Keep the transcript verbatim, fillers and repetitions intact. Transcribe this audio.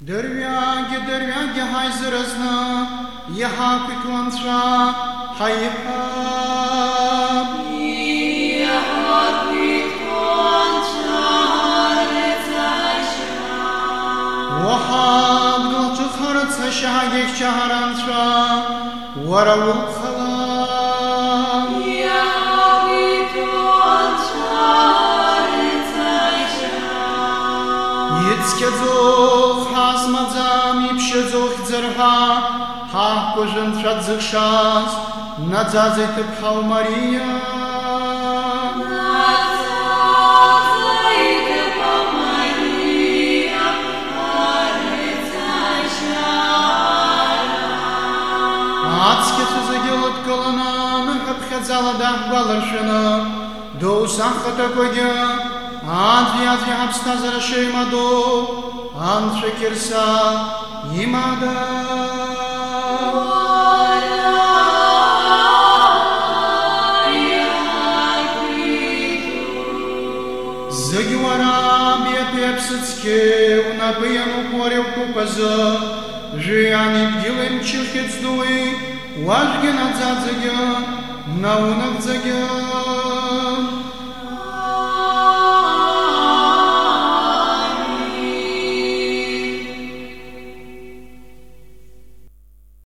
Дервяги, дервяги, хай заразна, яха пекланца, хай яха. Яха пекланца, рецайша. Вахаб глачу хараца, шагек чагаранца, варавул хала. Яха пекланца, рецайша. Ицкедзох хазмадзам ипшедзох дзерга, ха кожен шадзых шаз, надзазай тепхал Мария. Надзазай тепхал Мария, рецайша. Ацкецу загелот колонам, хапхадзала дах баларшина, до усаха такоге, адви адви абстазара шеймаду, антре кирса имада. Загивара пепсицке, унапияну коревку паза, жияни бдилем чихецдуи, важги надзадзаге, наунак заге.